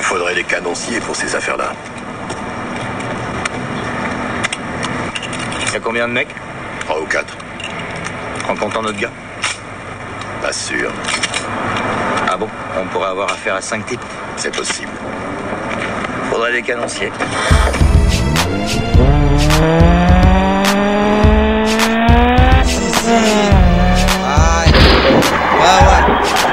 faudrait des canonciers pour ces affaires-là. Y'a combien de mecs? 3 ou 4. En comptant notre gars? Pas sûr. Ah bon? On pourrait avoir affaire à 5 types? C'est possible. Faudrait des canonciers. Aïe. Ouais.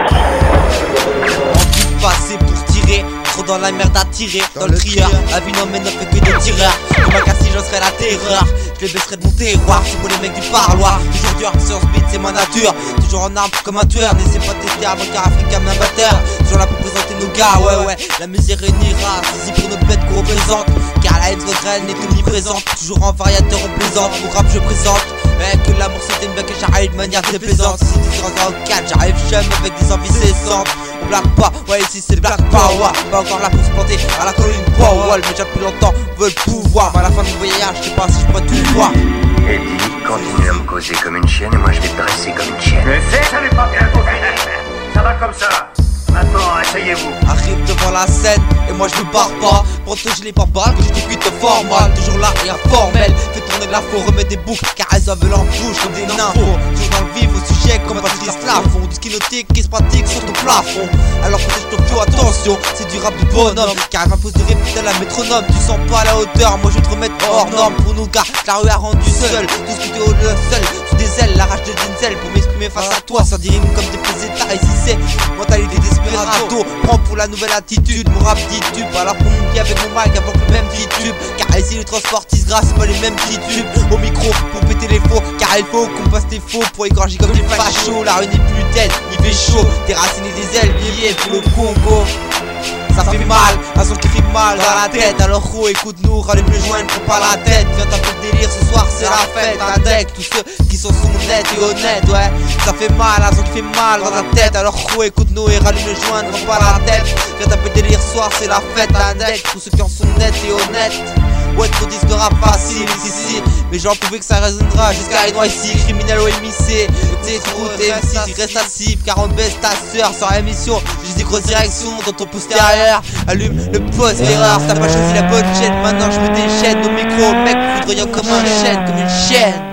En passé pour se tirer. Trop dans la merde à tirer. Dans le trieur. La vie non mais ne fait que des tireurs. Je m'agacie, j'en serais la terreur. Je les baisserai de mon terroir. C'est pour les mecs du parloir. Toujours dur, sur ce beat, c'est ma nature. Toujours en arme comme un tueur. N'essaie pas de tester avant car Africain un batteur. Toujours là pour présenter nos gars. Ouais. La misère réunira. Ici pour nos bêtes qu'on représente. Car la haine graine est omniprésente. Toujours en variateur, on plaisante. Mon rap, je présente. Que l'amour c'était une blague et j'arrive de manière déplaisante. Si t'es sur un 4, j'arrive chum avec des envies cessantes. On blague pas, ouais ici c'est le black power. Pas encore là pour se planter à la colline Powell. Mais déjà depuis longtemps, veut le pouvoir. Mais à la fin du voyage, je sais pas si je pourrais tout voir. Eddie, continue à me causer comme une chienne et moi je vais te dresser comme une chienne. Mais ça n'est pas bien fini. Ça va comme ça. Maintenant, essayez-vous. Arrive devant la scène et moi je ne pars pas. Protéger les barbares que je t'écoute fort mal. Toujours là et informel. Fais tourner de la faux, remets des boucles car elles en veulent en bouche comme des nymphos. Toujours dans le vif au sujet comme Patrice Lafont. Du ski nautique qui se pratique sur ton plafond. Alors protège ton flow, attention, c'est du rap du bonhomme. Car elle m'impose de répéter la métronome. Tu sens pas à la hauteur, moi je vais te remettre hors norme. Pour nos gars, la rue a rendu seul. Tout ce que t'es au seul, sous des ailes, la rage de Denzel. Pour m'exprimer face à toi, sans dire comme des pésétards. Ici c'est mentalité desperado. Prends pour la nouvelle attitude, mon rap dit tube. Alors pour mon pied avec mon mic avant le même tube. Car ici le transportiste grâce pas les mêmes tubes. Au micro pour péter les faux. Car il faut qu'on passe tes faux pour égorger comme des fachos. La rue n'est plus tête, il fait chaud. Déraciner des ailes, billets pour le Congo. Ça fait mal, un son qui fait mal dans la tête. Alors gros écoute-nous, rallume le joint, ne prends pas la tête. Viens taper le délire, ce soir c'est la fête. Un deck, tous ceux qui sont honnêtes et honnêtes, ouais. Ça fait mal, un son qui fait mal dans la tête. Alors gros écoute-nous et rallume le joint, ne prends pas la tête. Viens taper le délire, ce soir c'est la fête. Un deck, tous ceux qui en sont nets et honnêtes. Ouais, trop disque de rap facile ici, mais j'en pouvais que ça résonnera jusqu'à NYC, criminel au MIC. T'es trop MC, il reste à cible, 40 baisse ta sœur sans émission. J'ai des grosses directions dans ton postérieur. Allume le poste, l'erreur, t'as pas choisi la bonne chaîne. Maintenant je me déchaîne au micro, mec, foudroyant comme un chêne, comme une chienne.